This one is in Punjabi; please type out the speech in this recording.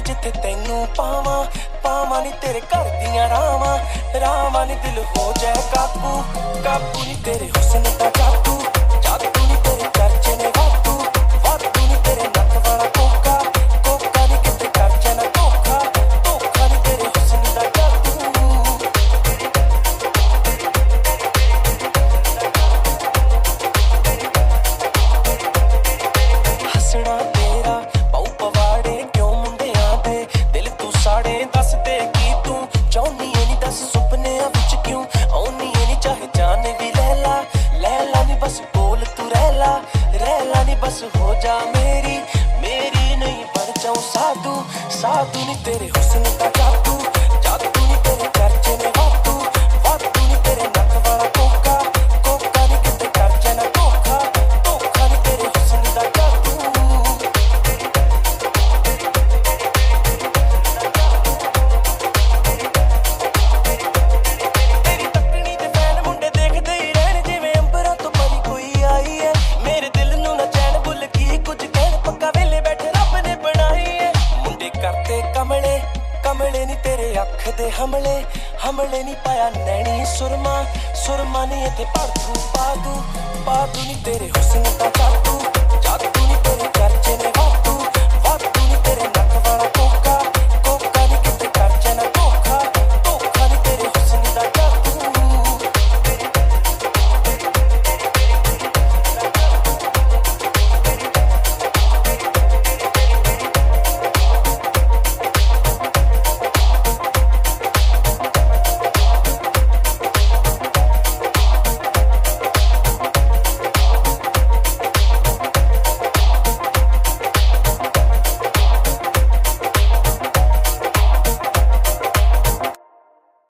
ਨੀ ਜਿੱਥੇ ਤੈਨੂੰ ਪਾਵਾਂ ਪਾਵਾਂ ਨੀ ਤੇਰੇ ਘਰ ਦੀਆਂ ਰਾਵਾਂ ਰਾਵਾਂ ਨੀ ਦਿਲ ਹੋ ਜਾਏ ਕਾਬੂ ਕਾਬੂ ਨੀ ਤੇਰੇ ਹੁਸਨ ਦਾ ਜਾਦੂ ਜਾਦੂ ਨੀ ਤੇਰੇ ਚਰਚੇ ਨੇ ਵਾਧੂ ਵਾਧੂ ਨੀ ਤੇਰੇ ਨੱਕ ਵਾਲਾ ਕੋਕਾ ਕੋਕਾ ਨੀ ਕਿਤੇ ਕਰ ਜਾਣਾ ਧੋਖਾ ਧੋਖਾ ਨੀ ਤੇਰੇ ਹੁਸਨ ਦਾ ਜਾਦੂ ਹੱਸਣਾ ਤੇਰਾ ਪਾਉ ਪਵਾੜੇ ਕਿਉਂ ਮੁੰਡਿਆਂ ਦੇ ਦਿਲ ਤੂੰ ਸਾੜੇ ਦੱਸ ਦੇ ਕੀ ਤੂੰ ਚਾਹੁੰਦੀ ਏ ਨੀ ਦੱਸ ਸੁਪਨਿਆਂ ਵਿੱਚ ਕਿਉਂ ਆਉਣੀ ਏ ਨੀ ਚਾਹੇ ਜਾਨ ਵੀ ਲੈ ਲਾ ਨੀ ਬਸ ਬੋਲ ਤੂੰ ਰਹਿ ਲਾ ਨੀ ਬਸ ਹੋ ਜਾ ਮੇਰੀ ਮੇਰੀ ਨਹੀਂ ਬਣ ਜਾਉ ਸਾਧੂ ਸਾਧੂ ਨੀ ਤੇਰੇ ਹੁਸਨ ਦਾ ਜਾਦੂ ਜਾਦੂ ਨੀ ਤੇਰੇ ਚਰਚੇ ਨੇ ਵਾਧੂ ਵਾਧੂ ਨੀ ਤੇਰੇ ਨੱਕ ਵਾਲਾ ਕੋਕਾ ਕੋਕਾ ਨੀ ਕਿਤੇ ਕਰ ਜਾਣਾ ਧੋਖਾ ਧੋਖਾ ਨੀ ਤੇਰੇ ਹੁਸਨ ਦਾ ਜਾਦੂ ਤੇਰੀ ਤੱਕਣੀ ਤੇ ਫੈਨ ਮੁੰਡੇ ਦੇਖਦੇ ਹੀ ਰਹਿਣ ਜਿਵੇਂ ਅੰਬਰਾਂ ਤੋਂ ਪਰੀ ਕੋਈ ਆਈ ਏ ਮੇਰੇ ਦਿਲ ਨੂੰ ਨਾ ਚੈਨ ਭੁੱਲ ਕੀ ਕੁਝ ਕਹਿਣ ਪੱਕਾ ਵੇਲੇ ਬੈਠੇ ਰੱਬ ਨੇ ਬਣਾਈ ਏ ਮੁੰਡੇ ਕਰਤੇ ਕਮਲੇ ਕਮਲੇ ਨੀ ਤੇਰੇ ਅੱਖ ਦੇ ਹਮਲੇ ਹਮਲੇ ਨੀ ਪਾਇਆ ਨੈਣੀ ਸੁਰਮਾ ਸੁਰਮਾ ਨੀ ਇੱਥੇ ਪਾਦੂ ਪਾਦੂ ਨੀ ਤੇਰੇ ਹੁਸਨ ਦਾ ਜਾਦੂ ਜਾਦੂ ਨੀ ਤੇਰੇ ਚਰਚੇ ਨੇ